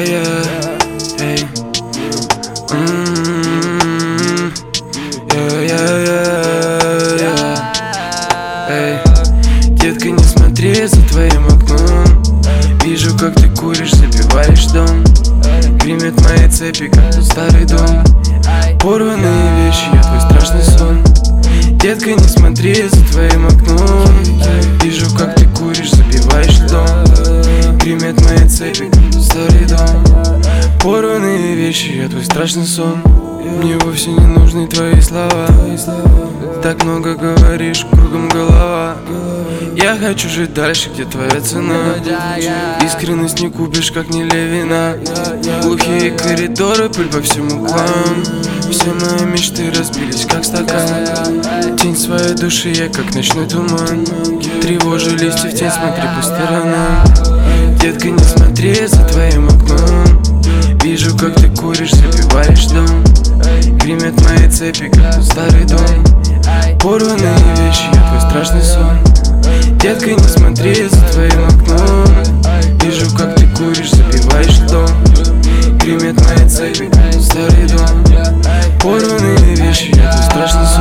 Эй. Эй. Детка, не смотри за твоим окном. Вижу, как ты куришь, запиваешь дом. Гремят мои цепи, как тот старый дом. Порванные вещи, я твой страшный сон. Детка, не смотри за твоим окном. Вижу, как ты куришь, запиваешь дом. Гремят мои цепи, как тот старый дом. Порванные вещи, я твой страшный сон. Мне вовсе не нужны твои слова. Так много говоришь, кругом голова. Я хочу жить дальше, где твоя цена. Искренность не купишь, как не Левина. Глухие коридоры, пыль по всем углам. Все мои мечты разбились, как стакан. Тень своей души, я как ночной туман. Тревожу листья в тень, смотри по сторонам. Детка, не смотри за твоим окном. Вижу, как ты куришь, запиваешь дом. Гремят мои цепи, как тот старый дом. Порванные вещи, я твой страшный сон. Детка, не смотри за твоим окном. Вижу, как ты куришь, запиваешь дом. Гремят мои цепи, как тот старый дом. Порванные вещи, я твой страшный сон.